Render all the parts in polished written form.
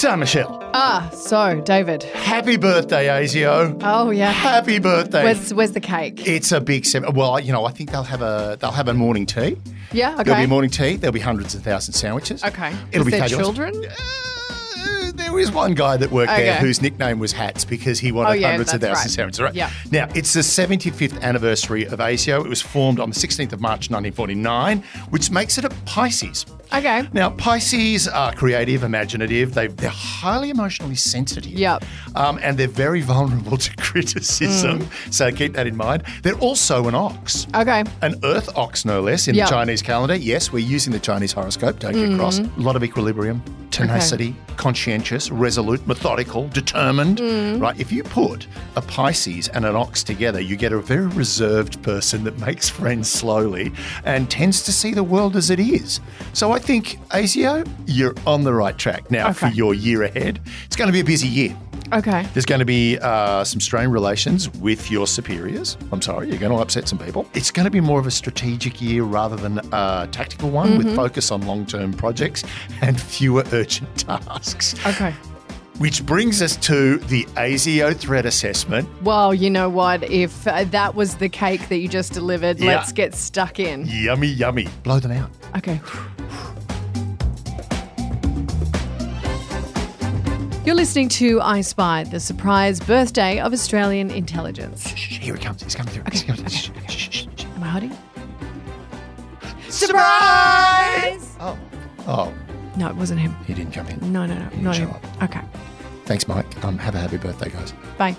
So, Michelle. So, David. Happy birthday, ASIO. Oh, yeah. Happy birthday. Where's the cake? It's a big well, I think they'll have a morning tea. Yeah, okay. There'll be a morning tea. There'll be hundreds of thousands of sandwiches. Okay. It'll be there fabulous. Children? There is one guy that worked there whose nickname was Hats because he wanted hundreds of thousands of sandwiches. Right? Yeah. Now, it's the 75th anniversary of ASIO. It was formed on the 16th of March 1949, which makes it a Pisces. Okay. Now, Pisces are creative, imaginative. They're highly emotionally sensitive. Yep. And they're very vulnerable to criticism. So keep that in mind. They're also an ox. Okay. An earth ox, no less, in the Chinese calendar. Yes, we're using the Chinese horoscope. Don't get cross. A lot of equilibrium, tenacity, conscientious, resolute, methodical, determined. Right? If you put a Pisces and an ox together, you get a very reserved person that makes friends slowly and tends to see the world as it is. So I think, ASIO, you're on the right track now for your year ahead. It's going to be a busy year. Okay. There's going to be some strained relations with your superiors. I'm sorry, you're going to upset some people. It's going to be more of a strategic year rather than a tactical one with focus on long-term projects and fewer urgent tasks. Okay. Which brings us to the ASIO threat assessment. Well, you know what? If that was the cake that you just delivered, let's get stuck in. Yummy, yummy. Blow them out. Okay. You're listening to I Spy, the surprise birthday of Australian intelligence. Shh, here he comes. He's coming through. Okay. Shh. Am I hiding? Surprise! Oh. No, it wasn't him. He didn't come in. No, He not show him. up. Okay. Thanks, Mike. Have a happy birthday, guys. Bye.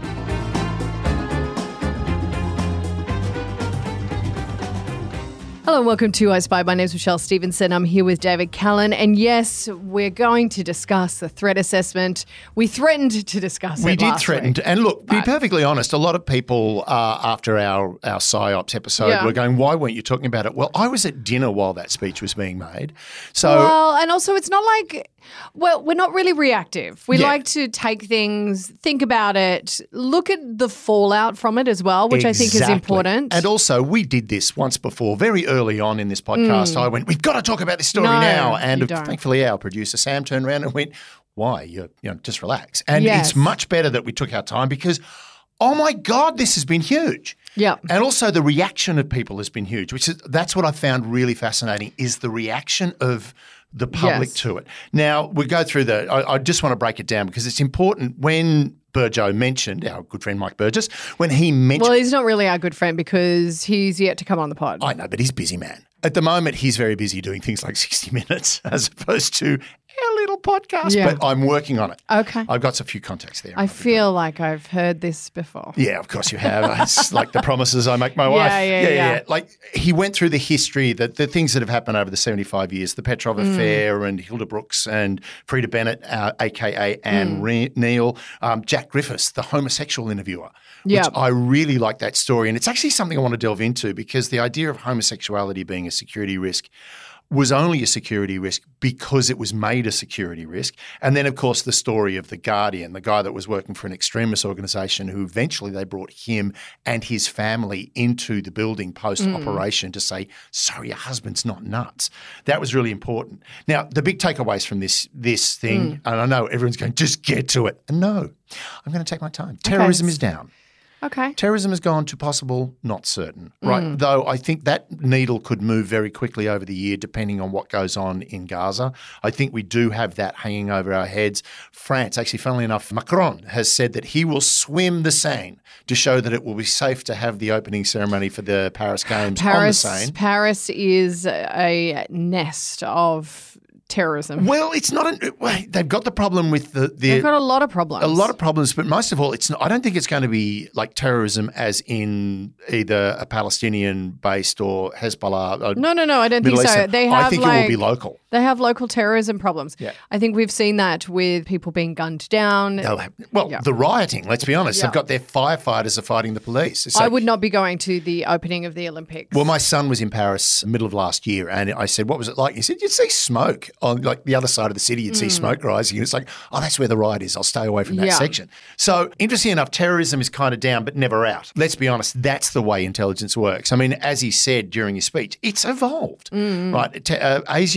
Hello and welcome to I Spy. My name's Michelle Stevenson. I'm here with David Callan. And yes, we're going to discuss the threat assessment. We threatened to discuss it We did last threaten. week. And look, be perfectly honest, a lot of people after our PsyOps episode were going, why weren't you talking about it? Well, I was at dinner while that speech was being made. So, Well, and also it's not like, we're not really reactive. We like to take things, think about it, look at the fallout from it as well, which I think is important. And also, we did this once before, very early on in this podcast. I went, we've got to talk about this story now. And thankfully, our producer, Sam, turned around and went, why? Just relax. And it's much better that we took our time because, oh my God, this has been huge. Yeah. And also the reaction of people has been huge, that's what I found really fascinating is the reaction of the public to it. Now, we go through I just want to break it down because it's important when Burjo mentioned, our good friend Mike Burgess, when he mentioned... Well, he's not really our good friend because he's yet to come on the pod. I know, but he's a busy man. At the moment, he's very busy doing things like 60 Minutes as opposed to our little podcast, but I'm working on it. Okay. I've got a few contacts there. I feel like I've heard this before. Yeah, of course you have. It's like the promises I make my wife. Yeah. Like he went through the history, the things that have happened over the 75 years, the Petrov affair and Hilda Brooks and Frida Bennett, a.k.a. Anne Neal, Jack Griffiths, the homosexual interviewer, which I really like that story. And it's actually something I want to delve into because the idea of homosexuality being a security risk was only a security risk because it was made a security risk. And then, of course, the story of The Guardian, the guy that was working for an extremist organisation who eventually they brought him and his family into the building post-operation to say, sorry, your husband's not nuts. That was really important. Now, the big takeaways from this thing, and I know everyone's going, just get to it. And no, I'm going to take my time. Terrorism is down. Okay. Terrorism has gone to possible, not certain, right? Though I think that needle could move very quickly over the year depending on what goes on in Gaza. I think we do have that hanging over our heads. France, actually, funnily enough, Macron has said that he will swim the Seine to show that it will be safe to have the opening ceremony for the Paris Games on the Seine. Paris is a nest of terrorism. Well, it's not. They've got the problem with They've got a lot of problems. A lot of problems, but most of all, it's not. I don't think it's going to be like terrorism as in either a Palestinian-based or Hezbollah. No, I don't think so. I think it will be local. They have local terrorism problems. Yeah. I think we've seen that with people being gunned down. The rioting, let's be honest. They've got their firefighters are fighting the police. I would not be going to the opening of the Olympics. Well, my son was in Paris middle of last year and I said, what was it like? He said, you'd see smoke on like the other side of the city. You'd see smoke rising. And it's like, oh, that's where the riot is. I'll stay away from that section. So interesting enough, terrorism is kind of down but never out. Let's be honest, that's the way intelligence works. I mean, as he said during his speech, it's evolved, right? ASIO has evolved.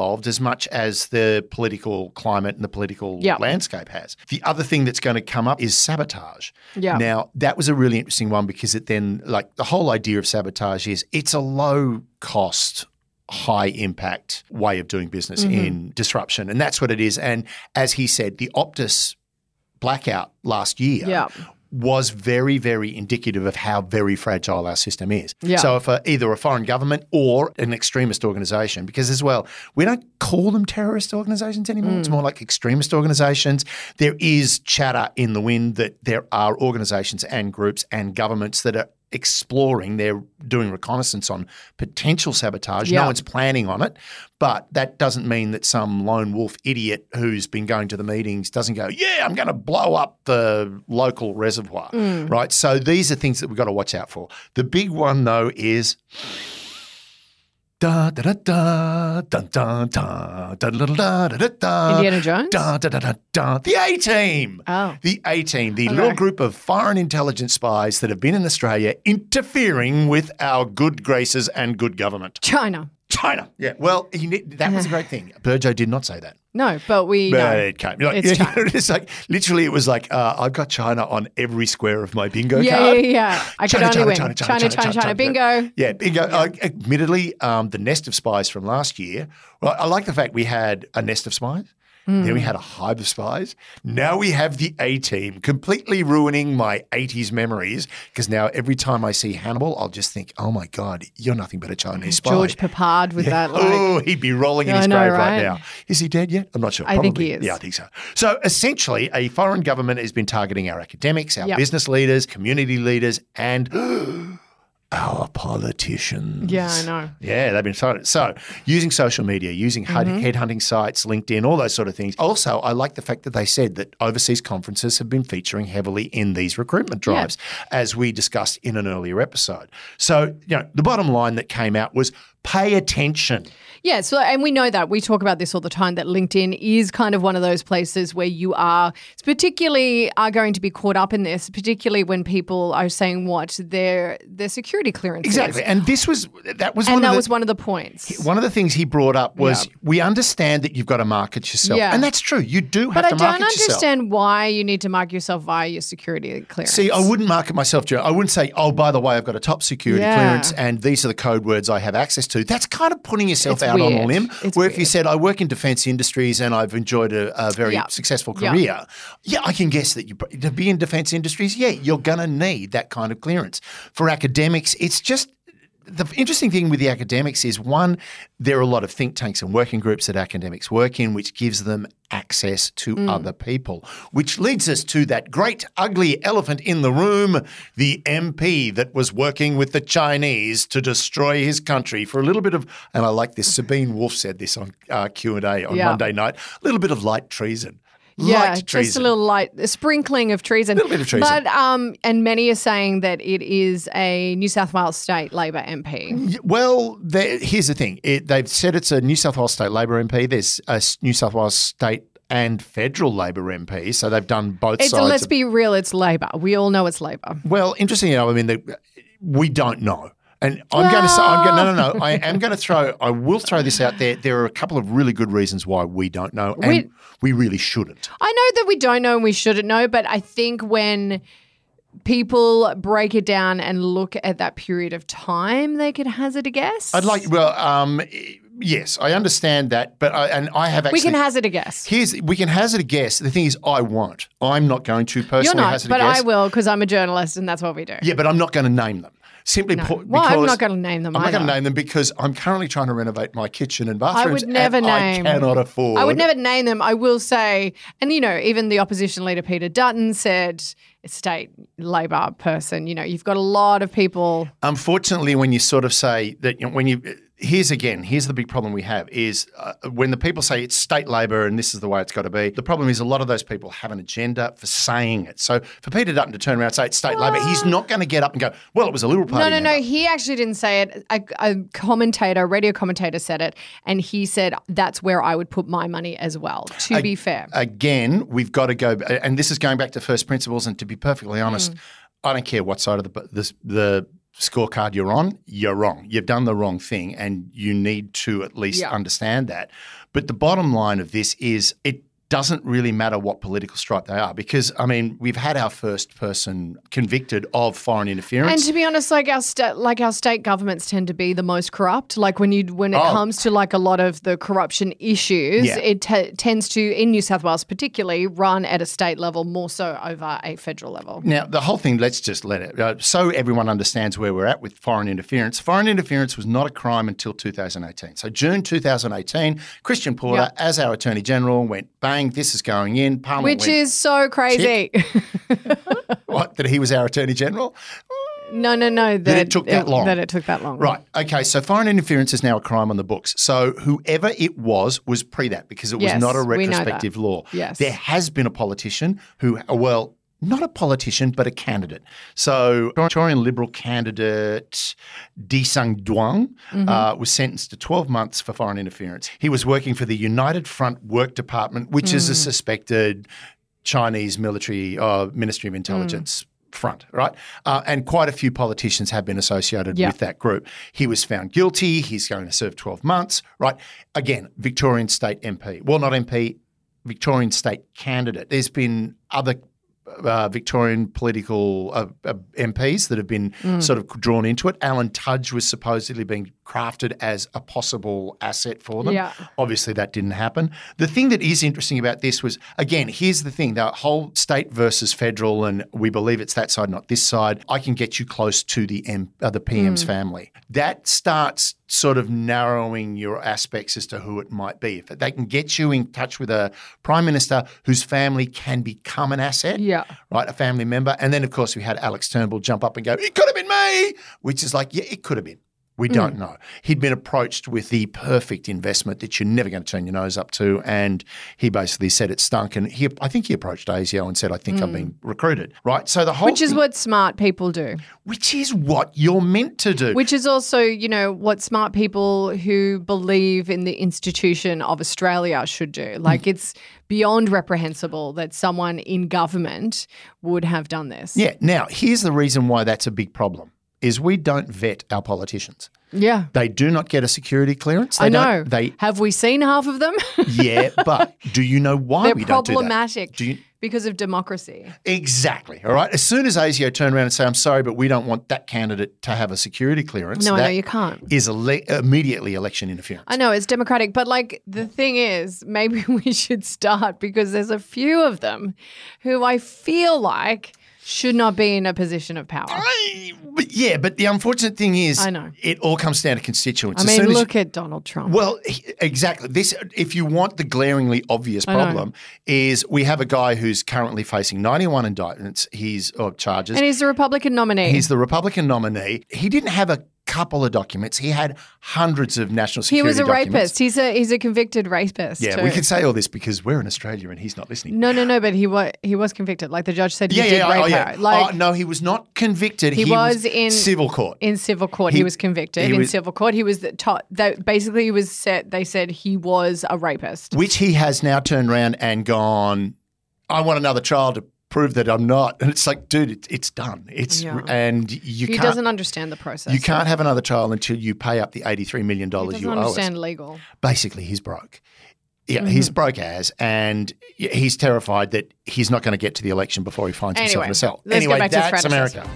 evolved as much as the political climate and the political landscape has. The other thing that's going to come up is sabotage. Yeah. Now, that was a really interesting one because it then, like, the whole idea of sabotage is it's a low cost, high impact way of doing business in disruption. And that's what it is. And as he said, the Optus blackout last year was very, very indicative of how very fragile our system is. Yeah. So if either a foreign government or an extremist organisation, because as well, we don't call them terrorist organisations anymore. It's more like extremist organisations. There is chatter in the wind that there are organisations and groups and governments that are exploring, they're doing reconnaissance on potential sabotage. No one's planning on it, but that doesn't mean that some lone wolf idiot who's been going to the meetings doesn't go, yeah, I'm going to blow up the local reservoir, right? So these are things that we've got to watch out for. The big one, though, is da da da da dun dun da da da da da da. Indiana Jones? Da da da da da. The A-Team. Oh. The A-Team, the little group of foreign intelligence spies that have been in Australia interfering with our good graces and good government. China. Yeah. Well, that was a great thing. Burjo did not say that. No, but we know. It came. It's China. It's like, literally, it was like, I've got China on every square of my bingo card. Yeah. I could only win. China, bingo. Yeah, bingo. Admittedly, the nest of spies from last year, well, I like the fact we had a nest of spies. Then we had a hive of spies. Now we have the A-Team, completely ruining my 80s memories because now every time I see Hannibal, I'll just think, oh, my God, you're nothing but a Chinese spy. George Papard with that. Oh, he'd be rolling in his grave right now. Is he dead yet? I'm not sure. I think he is. Yeah, I think so. So essentially, a foreign government has been targeting our academics, our business leaders, community leaders, and our politicians. Yeah, I know. Yeah, they've been targeted. So using social media, using headhunting sites, LinkedIn, all those sort of things. Also, I like the fact that they said that overseas conferences have been featuring heavily in these recruitment drives, as we discussed in an earlier episode. So, the bottom line that came out was pay attention. Yeah, so and we know that. We talk about this all the time, that LinkedIn is kind of one of those places where you are going to be caught up in this, particularly when people are saying what their security clearance Exactly. is. And that was one of the points. One of the things he brought up was we understand that you've got to market yourself. Yeah. And that's true. You do have to market yourself. But I don't understand why you need to market yourself via your security clearance. See, I wouldn't market myself, Joe. I wouldn't say, oh, by the way, I've got a top security clearance and these are the code words I have access to. That's kind of putting yourself out on a limb. If you said, I work in defence industries and I've enjoyed a very successful career, I can guess that to be in defence industries, you're going to need that kind of clearance. For academics, it's just the interesting thing with the academics is, one, there are a lot of think tanks and working groups that academics work in, which gives them access to other people, which leads us to that great ugly elephant in the room, the MP that was working with the Chinese to destroy his country for a little bit of, and I like this, Sabine Wolf said this on Q&A on Monday night, a little bit of light treason. Just a little a sprinkling of treason. A little bit of treason. But, and many are saying that it is a New South Wales State Labor MP. Well, here's the thing. They've said it's a New South Wales State Labor MP. There's a New South Wales State and federal Labor MP, so they've done both sides. Let's be real, it's Labor. We all know it's Labor. Well, interestingly, we don't know. And I will throw this out there. There are a couple of really good reasons why we don't know, and we really shouldn't. I know that we don't know and we shouldn't know, but I think when people break it down and look at that period of time, they could hazard a guess. Yes, I understand that, but I have actually. We can hazard a guess. We can hazard a guess. The thing is, I won't. I'm not going to personally hazard a guess. You're not, but I will because I'm a journalist and that's what we do. Yeah, but I'm not going to name them. Simply because I'm not going to name them. I'm not going to name them because I'm currently trying to renovate my kitchen and bathrooms. I would never name. I cannot afford. I would never name them. I will say, and even the opposition leader Peter Dutton said, a state Labor person. You've got a lot of people. Unfortunately, when you sort of say that, here's the big problem we have is when the people say it's state Labor and this is the way it's got to be, the problem is a lot of those people have an agenda for saying it. So for Peter Dutton to turn around and say it's state Labor, he's not going to get up and go, well, it was a Liberal Party member. No, he actually didn't say it. A radio commentator said it, and he said that's where I would put my money as well, to be fair. Again, we've got to go, and this is going back to first principles, and to be perfectly honest, I don't care what side of the scorecard you're on, you're wrong. You've done the wrong thing, and you need to at least understand that. But the bottom line of this is it doesn't really matter what political stripe they are, because, I mean, we've had our first person convicted of foreign interference. And to be honest, like our state governments tend to be the most corrupt. Like when it comes to like a lot of the corruption issues, it tends to, in New South Wales particularly, run at a state level more so over a federal level. Now, the whole thing, let's just let it, so everyone understands where we're at with foreign interference. Foreign interference was not a crime until 2018. So June 2018, Christian Porter, as our Attorney General, went, bang, this is going in. Parliament Which is so crazy. What, that he was our Attorney General? No. That it took that long. That it took that long. Right. Okay. So foreign interference is now a crime on the books. So whoever it was pre that, because it was not a retrospective law. Yes. There has been a politician who, well, not a politician, but a candidate. So Victorian Liberal candidate Disang Duang was sentenced to 12 months for foreign interference. He was working for the United Front Work Department, which is a suspected Chinese military Ministry of Intelligence front, right? And quite a few politicians have been associated with that group. He was found guilty. He's going to serve 12 months, right? Again, Victorian state MP. Well, not MP, Victorian state candidate. There's been other Victorian political MPs that have been sort of drawn into it. Alan Tudge was supposedly being crafted as a possible asset for them. Yeah. Obviously, that didn't happen. The thing that is interesting about this was, again, here's the thing, the whole state versus federal, and we believe it's that side, not this side. I can get you close to the PM's family. That starts sort of narrowing your aspects as to who it might be. If they can get you in touch with a prime minister whose family can become an asset, right, a family member. And then, of course, we had Alex Turnbull jump up and go, it could have been me, which is like, yeah, it could have been. We don't know. He'd been approached with the perfect investment that you're never going to turn your nose up to, and he basically said it stunk. And I think he approached ASIO and said, I think I've been recruited, right? So the whole Which is what smart people do. Which is what you're meant to do. Which is also, you know, what smart people who believe in the institution of Australia should do. Like it's beyond reprehensible that someone in government would have done this. Yeah. Now, here's the reason why that's a big problem. Is we don't vet our politicians. Yeah. They do not get a security clearance. I know. Have we seen half of them? Yeah, but do you know why we don't do that? They're problematic because of democracy. Exactly. All right. As soon as ASIO turn around and say, I'm sorry, but we don't want that candidate to have a security clearance. No, you can't. Is immediately election interference. I know, it's democratic. But like the thing is, maybe we should start because there's a few of them who I feel like should not be in a position of power. But the unfortunate thing is, I know, it all comes down to constituents. I mean, look at Donald Trump. Well, exactly. This, if you want the glaringly obvious problem, is we have a guy who's currently facing 91 indictments. Charges, and he's the Republican nominee. He's the Republican nominee. He didn't have a couple of documents. He had hundreds of national security documents. He was a rapist. He's a convicted rapist. Yeah, too. We can say all this because we're in Australia and he's not listening. No, but he was convicted. Like the judge said, he did rape her. Like, no, he was not convicted. He was in civil court. In civil court, he was convicted. In civil court, he was basically he was set. They said he was a rapist, which he has now turned around and gone, I want another trial to prove that I'm not. And it's like, dude, it's done. And he doesn't understand the process. You can't have another trial until you pay up the $83 million you owe us. He doesn't understand legal. Basically, he's broke. Yeah, he's broke and he's terrified that he's not going to get to the election before he finds himself in a cell. Anyway, that's America.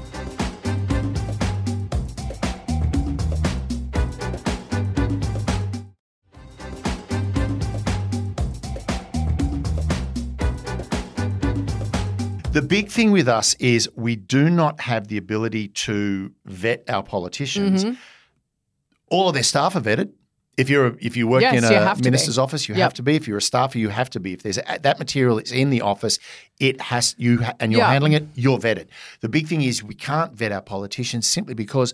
The big thing with us is we do not have the ability to vet our politicians. All of their staff are vetted. If you work in a minister's office, you have to be. If you're a staffer, you have to be. If there's that material is in the office, it has and you're handling it, you're vetted. The big thing is we can't vet our politicians simply because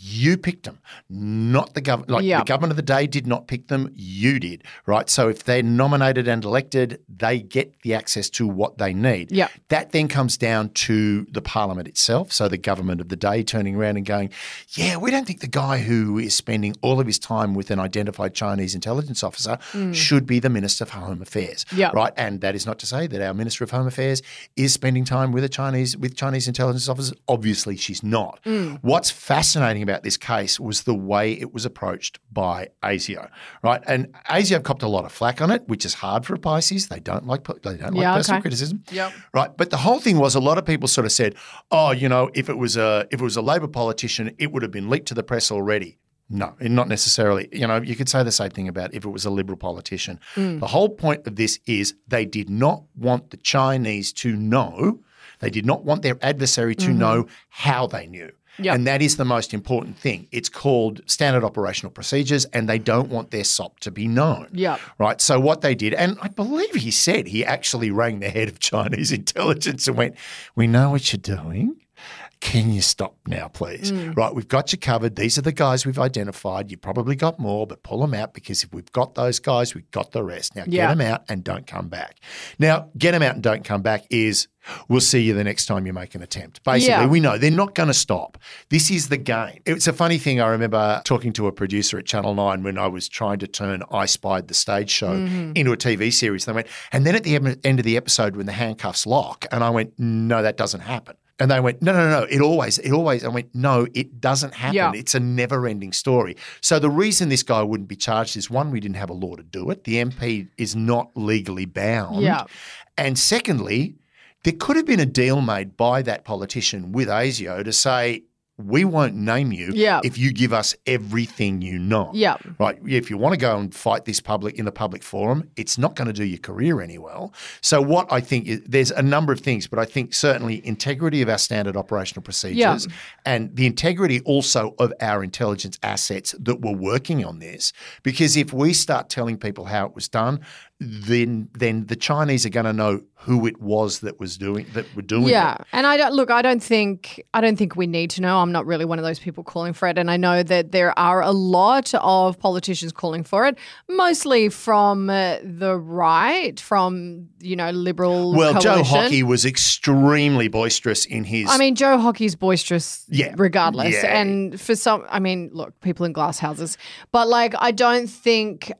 You picked them, not the government. Like the government of the day did not pick them. You did, right? So if they're nominated and elected, they get the access to what they need. Yeah. That then comes down to the parliament itself. So the government of the day turning around and going, yeah, we don't think the guy who is spending all of his time with an identified Chinese intelligence officer should be the Minister for Home Affairs, right? And that is not to say that our Minister of Home Affairs is spending time with Chinese intelligence officers. Obviously, she's not. What's fascinating about this case was the way it was approached by ASIO, right? And ASIO copped a lot of flack on it, which is hard for a Pisces. They don't like personal criticism, right? But the whole thing was a lot of people sort of said, oh, you know, if it was a Labor politician, it would have been leaked to the press already. No, not necessarily. You know, you could say the same thing about if it was a Liberal politician. The whole point of this is they did not want the Chinese to know. They did not want their adversary to know how they knew. Yep. And that is the most important thing. It's called standard operational procedures, and they don't want their SOP to be known. Yep. Right? So what they did, and I believe he said he actually rang the head of Chinese intelligence and went, we know what you're doing. Can you stop now, please? Right, we've got you covered. These are the guys we've identified. You probably got more, but pull them out because if we've got those guys, we've got the rest. Now, get them out and don't come back. Now, get them out and don't come back is we'll see you the next time you make an attempt. Basically, we know they're not going to stop. This is the game. It's a funny thing. I remember talking to a producer at Channel 9 when I was trying to turn I Spied the Stage show into a TV series. They went, and then at the end of the episode when the handcuffs lock, and I went, no, that doesn't happen. And they went, no, it always. I went, no, it doesn't happen. Yeah. It's a never-ending story. So the reason this guy wouldn't be charged is, one, we didn't have a law to do it. The MP is not legally bound. Yeah. And secondly, there could have been a deal made by that politician with ASIO to say, we won't name you if you give us everything you know. Yeah. Right. If you want to go and fight this in the public forum, it's not going to do your career any well. So what I think is, there's a number of things, but I think certainly integrity of our standard operational procedures and the integrity also of our intelligence assets that were working on this. Because if we start telling people how it was done, then the Chinese are going to know who it was that were doing it. Yeah, and I don't think we need to know. I'm not really one of those people calling for it, and I know that there are a lot of politicians calling for it, mostly from the right, from Liberal. Well, coalition. Joe Hockey was extremely boisterous in his. I mean, Joe Hockey's boisterous, regardless, and for some, I mean, look, people in glass houses, but I don't think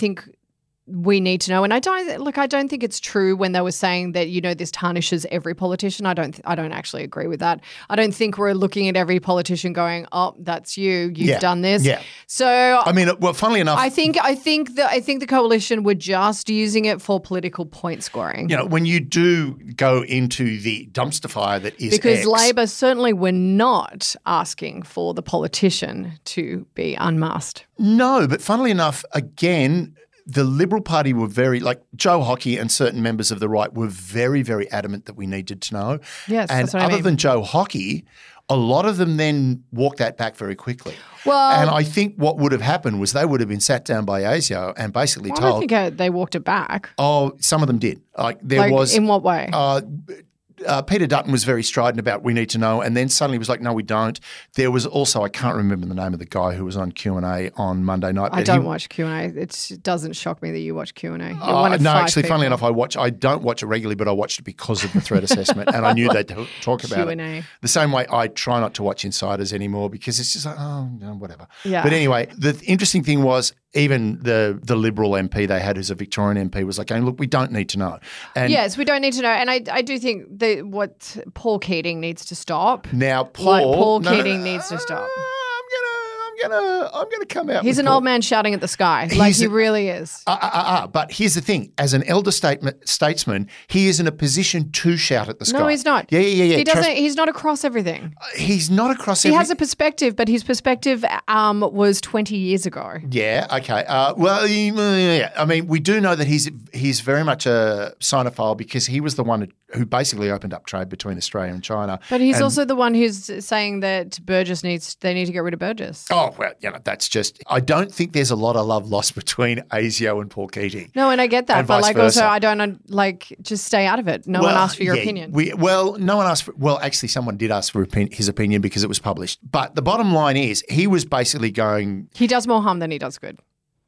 we need to know. And I don't think it's true when they were saying that, this tarnishes every politician. I don't actually agree with that. I don't think we're looking at every politician going, oh, that's you've done this. Yeah. So I mean, well, funnily enough, I think the coalition were just using it for political point scoring. When you do go into the dumpster fire that is because Labor certainly were not asking for the politician to be unmasked. No, but funnily enough, again, the Liberal Party were very, Joe Hockey and certain members of the right were very, very adamant that we needed to know. Yes, and that's what I mean. Other than Joe Hockey, a lot of them then walked that back very quickly. Well, and I think what would have happened was they would have been sat down by ASIO and basically told. I don't think they walked it back. Oh, some of them did. In what way? Peter Dutton was very strident about we need to know, and then suddenly was like, no, we don't. There was also, I can't remember the name of the guy who was on Q&A on Monday night. I don't watch Q&A. It doesn't shock me that you watch Q&A. No, actually, funnily enough, I don't watch it regularly, but I watched it because of the threat assessment, and I knew they'd talk about Q&A. It. The same way I try not to watch Insiders anymore because it's just whatever. Yeah. But anyway, the interesting thing was even the Liberal MP they had, who's a Victorian MP, was like, look, we don't need to know. And yes, we don't need to know. And I do think what Paul Keating needs to stop. Now, Paul Keating needs to stop. I'm gonna come out. He's an old man shouting at the sky. He really is. But here's the thing: as an elder statesman, he is in a position to shout at the sky. No, he's not. Yeah. He doesn't. He's not across everything. He's not across. He has a perspective, but his perspective was 20 years ago. Yeah. Okay. I mean, we do know that he's very much a Sinophile because he was the one who basically opened up trade between Australia and China. But he's And- also the one who's saying that they need to get rid of Burgess. Oh, well, that's just – I don't think there's a lot of love lost between ASIO and Paul Keating. No, and I get that, And but vice like versa. also I don't just stay out of it. No one asked for your opinion. No one asked for – well, actually someone did ask for his opinion because it was published. But the bottom line is he was basically going – He does more harm than he does good.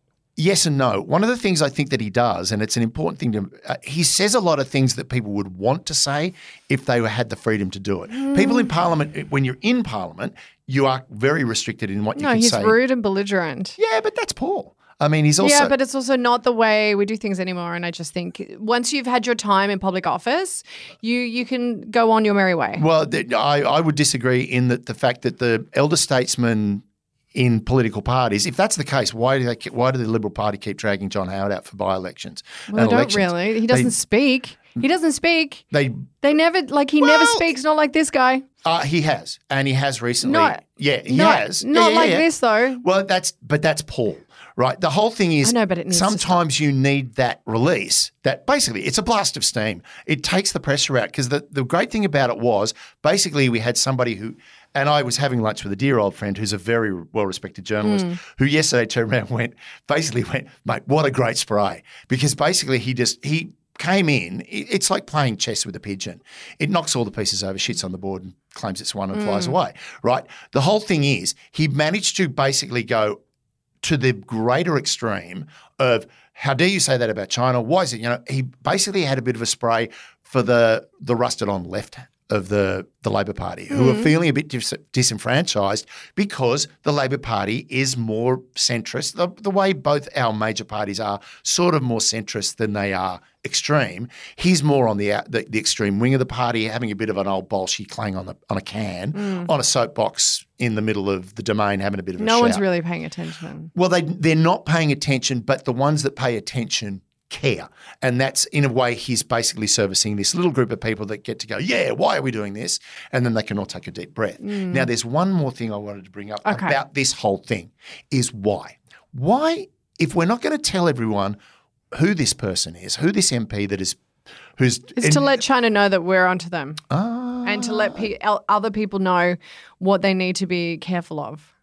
yes and no. One of the things I think that he does, and it's an important thing to he says a lot of things that people would want to say if they had the freedom to do it. People in Parliament, when you're in Parliament, you are very restricted in what you No, can he's say. rude and belligerent. Yeah, but that's Paul. I mean, he's also Yeah, but it's also not the way we do things anymore. And I just think once you've had your time in public office, you can go on your merry way. well, I would disagree in that the fact that the elder statesmen in political parties, if that's the case, why do the Liberal Party keep dragging John Howard out for by-elections? Well, and they don't elections? really. He doesn't speak. He doesn't speak. They They never never speaks. Not like this guy. he has, and he has recently. Not- yeah, he not- has. not Yeah, like yeah. this, though. Well, that's Paul, right? The whole thing is, I know, but it needs to sometimes you need that release. That basically, it's a blast of steam. It takes the pressure out because the great thing about it was basically we had somebody who. And I was having lunch with a dear old friend who's a very well-respected journalist who yesterday turned around and went, mate, what a great spray. Because basically he came in, it's like playing chess with a pigeon. It knocks all the pieces over, shits on the board and claims it's won and flies away, right? The whole thing is he managed to basically go to the greater extreme of how dare you say that about China? Why is it? He basically had a bit of a spray for the rusted on left of the Labor Party who are feeling a bit disenfranchised because the Labor Party is more centrist. The way both our major parties are sort of more centrist than they are extreme. He's more on the extreme wing of the party, having a bit of an old bolshy clang on a can, on a soapbox in the middle of the Domain, having a bit of a shout. No one's really paying attention. Well, they're not paying attention, but the ones that pay attention care. And that's, in a way, he's basically servicing this little group of people that get to go, yeah, why are we doing this? And then they can all take a deep breath. Now, there's one more thing I wanted to bring up about this whole thing is why. Why, if we're not going to tell everyone who this person is, who this MP that is, It's to let China know that we're onto them and to let other people know what they need to be careful of.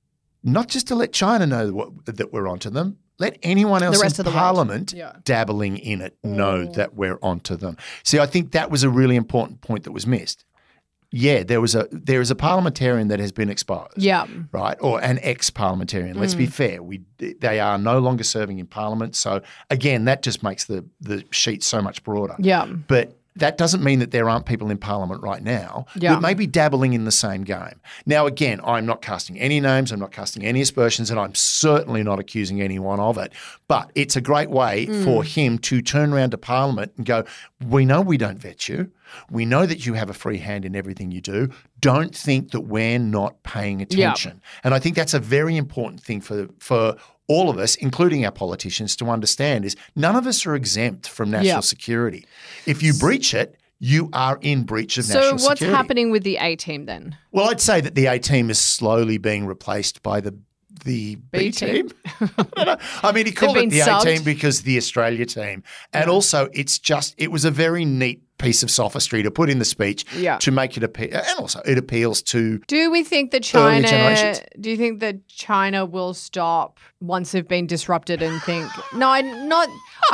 Not just to let China know that we're onto them. Let anyone else rest in of the world. Parliament Yeah. dabbling in it know that we're onto them. See, I think that was a really important point that was missed. Yeah, there is a parliamentarian that has been exposed. Yeah. Right, or an ex-parliamentarian. Let's be fair. They are no longer serving in Parliament. So again, that just makes the sheet so much broader. Yeah. But that doesn't mean that there aren't people in Parliament right now that may be dabbling in the same game. Now, again, I'm not casting any names, I'm not casting any aspersions, and I'm certainly not accusing anyone of it. But it's a great way for him to turn around to Parliament and go, we know we don't vet you. We know that you have a free hand in everything you do. Don't think that we're not paying attention. And I think that's a very important thing for all of us, including our politicians, to understand is none of us are exempt from national security. If you breach it, you are in breach of national security. So what's happening with the A team then? Well, I'd say that the A team is slowly being replaced by the B team. I mean, he called it the A team because the Australia team. And also it was a very neat piece of sophistry to put in the speech to make it appeal. And also it appeals to Do we think that earlier generations. Do you think that China will stop once they've been disrupted and think, not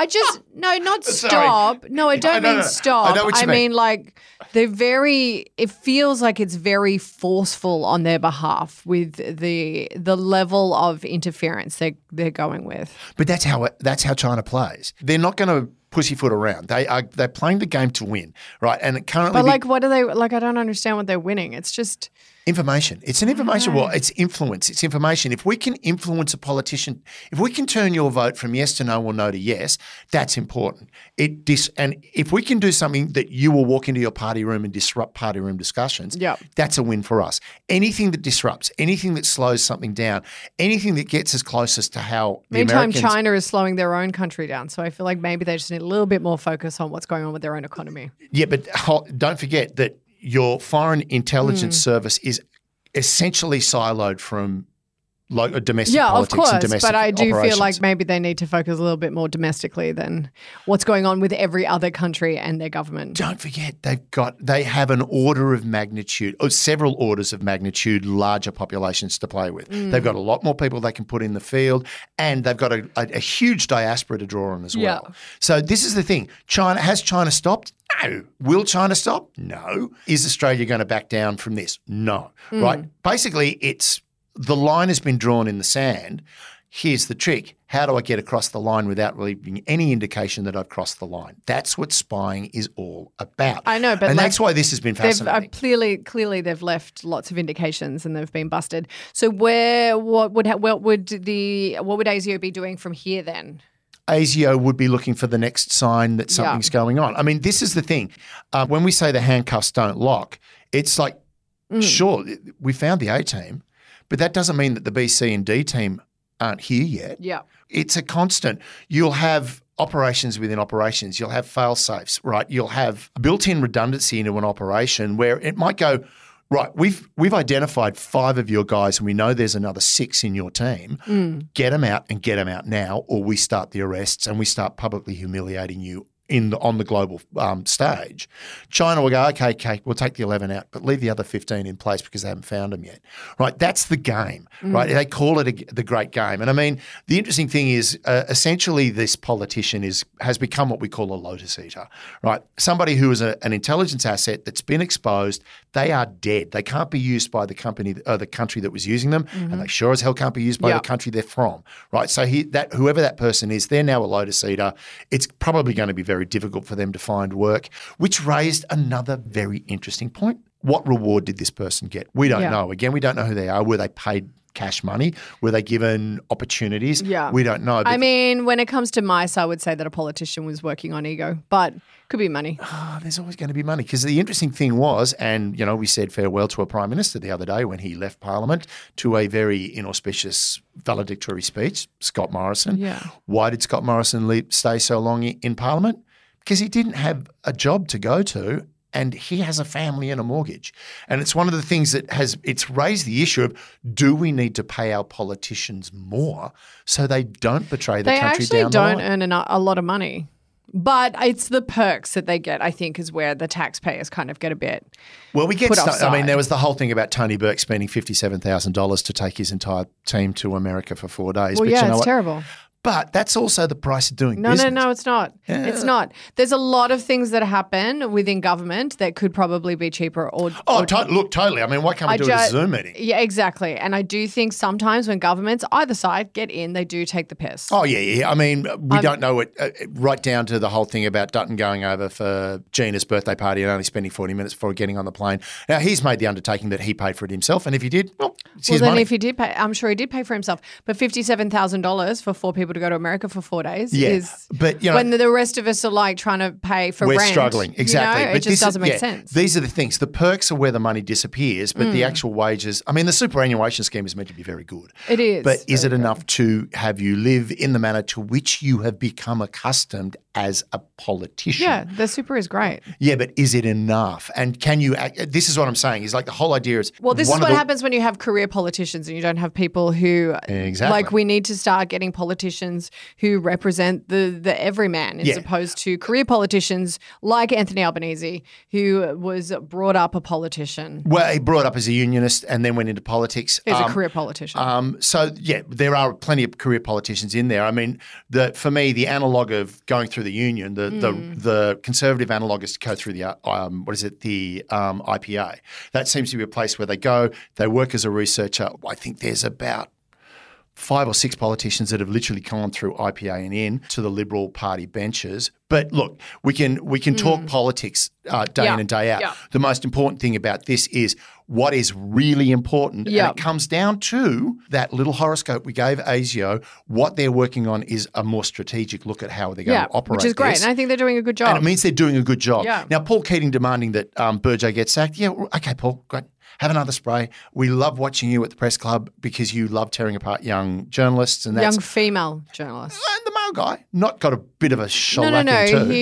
stop. No, I don't mean stop. I know what you mean like it feels like it's very forceful on their behalf with the level of interference they're going with. But that's how China plays. They're not going to pussyfoot around. They're playing the game to win, right? And currently, but what are they like? I don't understand what they're winning. It's just information. It's an information war. It's influence. It's information. If we can influence a politician, if we can turn your vote from yes to no or no to yes, that's important. And if we can do something that you will walk into your party room and disrupt party room discussions, that's a win for us. Anything that disrupts, anything that slows something down, anything that gets us closest to how the meantime, Americans— China is slowing their own country down. So I feel like maybe they just need a little bit more focus on what's going on with their own economy. Yeah, but don't forget that your foreign intelligence service is essentially siloed from domestic Yeah, of politics course. and domestic But I do feel operations. like maybe they need to focus a little bit more domestically than what's going on with every other country and their government. Don't forget, they have an order of magnitude, or several orders of magnitude, larger populations to play with. They've got a lot more people they can put in the field, and they've got a huge diaspora to draw on as well. Yeah. So this is the thing. Has China stopped? No. Will China stop? No. Is Australia going to back down from this? No. Right? Basically, the line has been drawn in the sand. Here's the trick. How do I get across the line without leaving any indication that I've crossed the line? That's what spying is all about. I know, but and that's why this has been fascinating. Clearly they've left lots of indications and they've been busted. So what would ASIO be doing from here then? ASIO would be looking for the next sign that something's going on. I mean, this is the thing. When we say the handcuffs don't lock, it's like, sure, we found the A team, but that doesn't mean that the B, C, and D team aren't here yet. Yeah. It's a constant. You'll have operations within operations. You'll have fail safes, right? You'll have built-in redundancy into an operation where it might go, right, we've identified 5 of your guys and we know there's another 6 in your team. Get them out and get them out now, or we start the arrests and we start publicly humiliating you on the global stage. China will go, okay, we'll take the 11 out, but leave the other 15 in place because they haven't found them yet. Right? That's the game, right? They call it the great game. And I mean, the interesting thing is essentially this politician has become what we call a lotus eater, right? Somebody who is an intelligence asset that's been exposed. They are dead. They can't be used by the country that was using them, and they sure as hell can't be used by the country they're from, right? So whoever that person is, they're now a lotus eater. It's probably going to be very difficult for them to find work, which raised another very interesting point. What reward did this person get? We don't know. Again, we don't know who they are. Were they paid cash money? Were they given opportunities? Yeah. We don't know. I mean, when it comes to mice, I would say that a politician was working on ego, but could be money. There's always going to be money, because the interesting thing was, and we said farewell to a Prime Minister the other day when he left Parliament to a very inauspicious valedictory speech, Scott Morrison. Yeah. Why did Scott Morrison stay so long in Parliament? Because he didn't have a job to go to, and he has a family and a mortgage. And it's one of the things that it's raised the issue of, do we need to pay our politicians more so they don't betray the country down the line? They actually don't earn a lot of money. But it's the perks that they get, I think, is where the taxpayers kind of get a bit put offside. I mean, there was the whole thing about Tony Burke spending $57,000 to take his entire team to America for 4 days. Well, but it's terrible. But that's also the price of doing business. No, it's not. Yeah. It's not. There's a lot of things that happen within government that could probably be cheaper. Totally. I mean, why can't we do it as a Zoom meeting? Yeah, exactly. And I do think sometimes when governments, either side, get in, they do take the piss. Oh, yeah. I mean, we don't know it right down to the whole thing about Dutton going over for Gina's birthday party and only spending 40 minutes before getting on the plane. Now, he's made the undertaking that he paid for it himself. And if he did, it's his money. If he did pay, I'm sure he did pay for himself. But $57,000 for 4 people to go to America for 4 days is when the rest of us are like trying to pay for rent. We're struggling. Exactly. But it just doesn't make sense. These are the things. The perks are where the money disappears, but the actual wages, I mean, the superannuation scheme is meant to be very good. It is. But is it enough to have you live in the manner to which you have become accustomed as a politician? Yeah, the super is great. Yeah, but is it enough? And can you this is what I'm saying, is like the whole idea is... Well, this is what happens when you have career politicians and you don't have people who... Exactly. Like, we need to start getting politicians who represent the everyman as opposed to career politicians like Anthony Albanese, who was brought up a politician. Well, he brought up as a unionist and then went into politics. He's a career politician. So, there are plenty of career politicians in there. I mean, for me, the analogue of going through the union, the conservative analogue is to go through the IPA. That seems to be a place where they go, they work as a researcher. I think there's about 5 or 6 politicians that have literally gone through IPA and in to the Liberal Party benches. But look, we can talk politics day in and day out. Yeah. The most important thing about this is what is really important. And it comes down to that little horoscope we gave ASIO. What they're working on is a more strategic look at how they're going to operate which is great. this. And I think they're doing a good job. And it means they're doing a good job. Yeah. Now, Paul Keating demanding that Burgess gets sacked. Yeah, okay, Paul, great. Have another spray. We love watching you at the press club because you love tearing apart young journalists. And that's young female journalists. And the male guy, not got a bit of a shoulder too.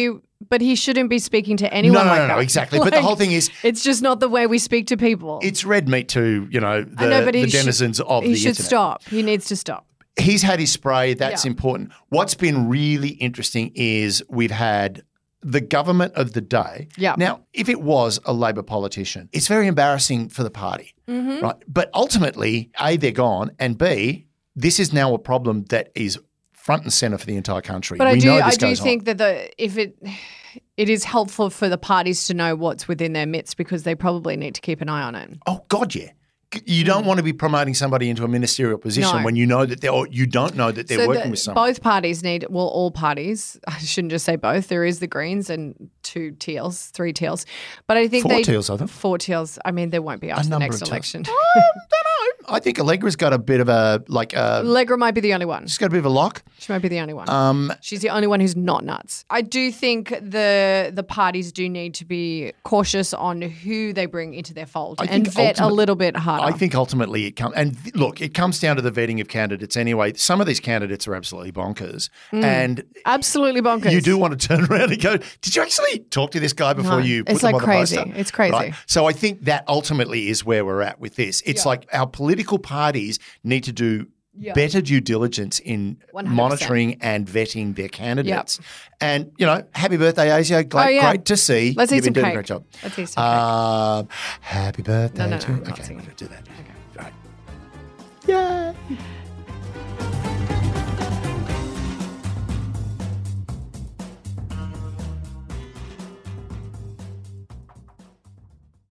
But he shouldn't be speaking to anyone like that. No, exactly. But the whole thing is, it's just not the way we speak to people. it's red meat to, the denizens of the internet. He should internet. stop. He needs to stop. He's had his spray. That's Yeah. important. What's been really interesting is we've had the government of the day. Yeah. Now, if it was a Labor politician, it's very embarrassing for the party, Mm-hmm. right? But ultimately, A, they're gone, and B, this is now a problem that is front and centre for the entire country. But we know I this do goes on. think that it is helpful for the parties to know what's within their midst because they probably need to keep an eye on it. Oh, God, yeah. You don't want to be promoting somebody into a ministerial position No. when you know that you don't know that they're working with someone. Both parties all parties. I shouldn't just say both. There is the Greens and 2 TLs, 3 TLs. But I think 4 TLs, I think. 4 TLs. I mean, there won't be after the number next of TLs. election. I don't know. I think Allegra's got a bit of Allegra might be the only one. she's got a bit of a lock. She might be the only one. She's the only one who's not nuts. I do think the parties do need to be cautious on who they bring into their fold I and think vet a little bit harder. I think ultimately it comes, and look, it comes down to the vetting of candidates anyway. Some of these candidates are absolutely bonkers, and Absolutely bonkers. you do want to turn around and go, "Did you actually talk to this guy before No, you put it's them like on crazy. the poster?" It's crazy. Right? So I think that ultimately is where we're at with this. It's like our political parties need to do better due diligence in 100%. monitoring and vetting their candidates. And, happy birthday, Asio. Great to see. Let's You've eat some been doing cake. a great job. Let's eat some Happy birthday No, to I'm you. not Okay, I'm singing. going to do that. Okay. Right. Yay.